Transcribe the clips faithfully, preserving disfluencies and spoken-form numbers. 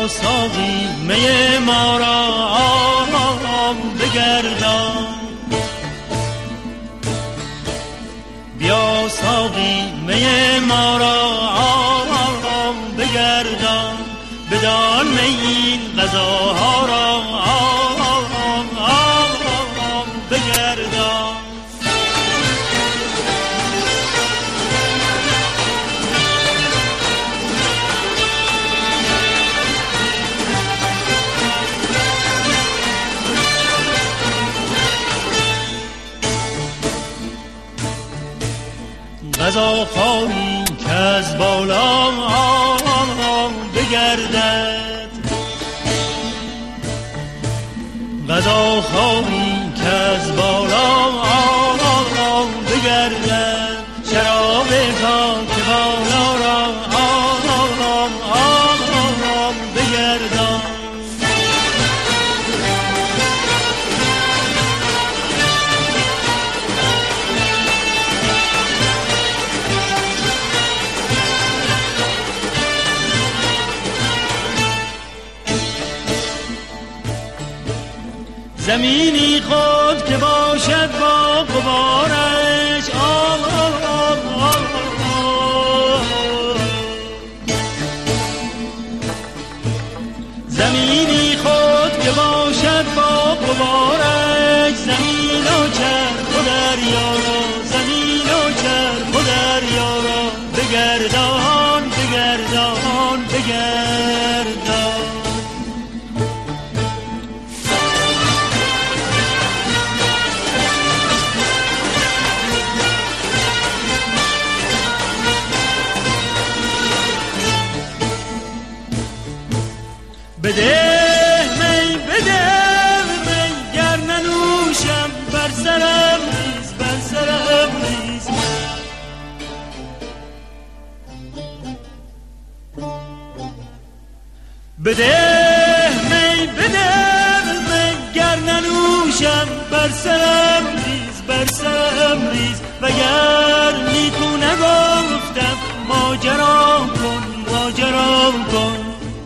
بیا ساقی می ما را آب بگردان، بیا ساقی می ما را آب بگردان، بدان می این غذاها را آب آب بگردان. غذا خواهی که از بالا بگردد، غذا خواهی که از بالا بگردد، شراب خاک بالا را بگردان. زمینی خود که باشد با غبارش آه آه آه آه آه. زمینی خود که باشد با غبارش، زمین و چرخ و دریا را، زمین و چرخ و دریا را بگردان بگردان بگردان. بده می بده می گر ننوشم بر سرم ریز بر سرم ریز. بده می بده می گر ننوشم بر سرم ریز بر سرم ریز. وگر نیکو نگفتم ماجرا کن ماجرا کن.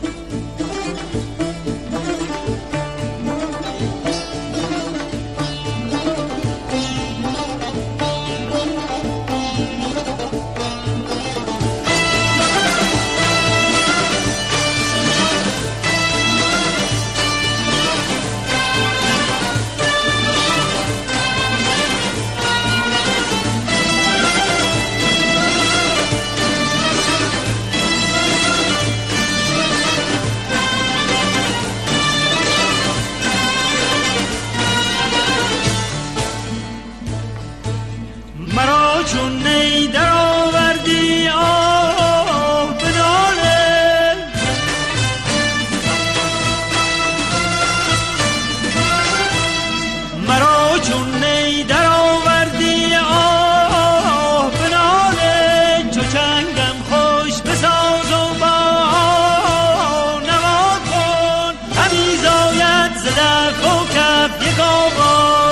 چون نی در آوردی آه به ناله، مرا چون نی در آوردی آه به ناله. چو چنگم خوش بساز و با نوا کن، همی زاید ز دف و کف یک آواز.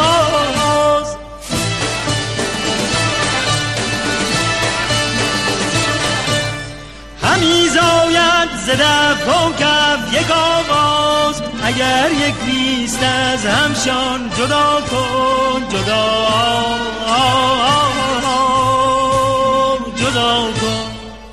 همی زاید ز دف و کف یک آواز. اگر یک بیست از همشان جدا کن جدا جدا کن.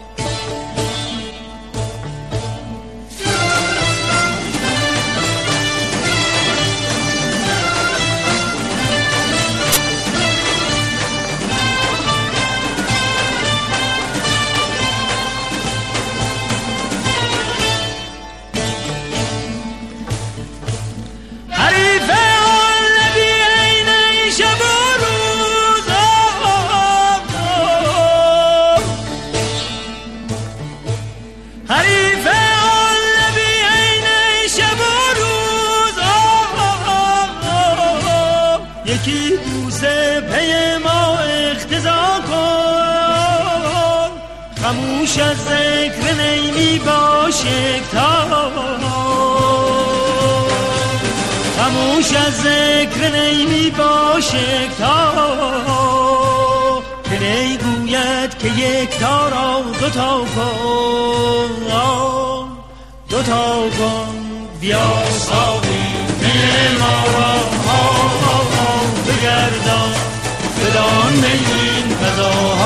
یکی بوسه پی ما اقتضا کن، خموش از ذکر نیمی باش یکتا. خموش از ذکر نیمی باش یکتا. که نی گوید که یکتا را دوتا کن دوتا کن بیا ساقی می ما را بگردان بدان این غذا